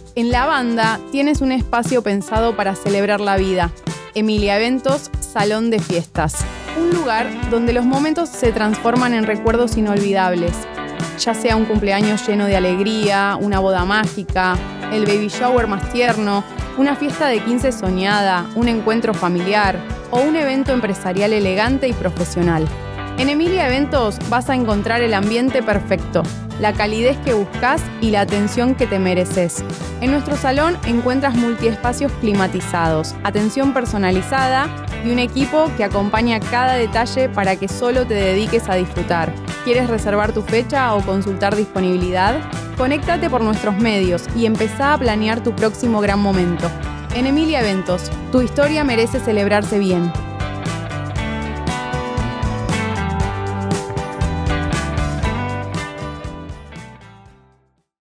En la banda tienes un espacio pensado para celebrar la vida. Emilia Eventos, Salón de Fiestas. Un lugar donde los momentos se transforman en recuerdos inolvidables. Ya sea un cumpleaños lleno de alegría, una boda mágica, el baby shower más tierno, una fiesta de 15 soñada, un encuentro familiar o un evento empresarial elegante y profesional. En Emilia Eventos vas a encontrar el ambiente perfecto, la calidez que buscas y la atención que te mereces. En nuestro salón encuentras multiespacios climatizados, atención personalizada y un equipo que acompaña cada detalle para que solo te dediques a disfrutar. ¿Quieres reservar tu fecha o consultar disponibilidad? Conéctate por nuestros medios y empezá a planear tu próximo gran momento. En Emilia Eventos, tu historia merece celebrarse bien.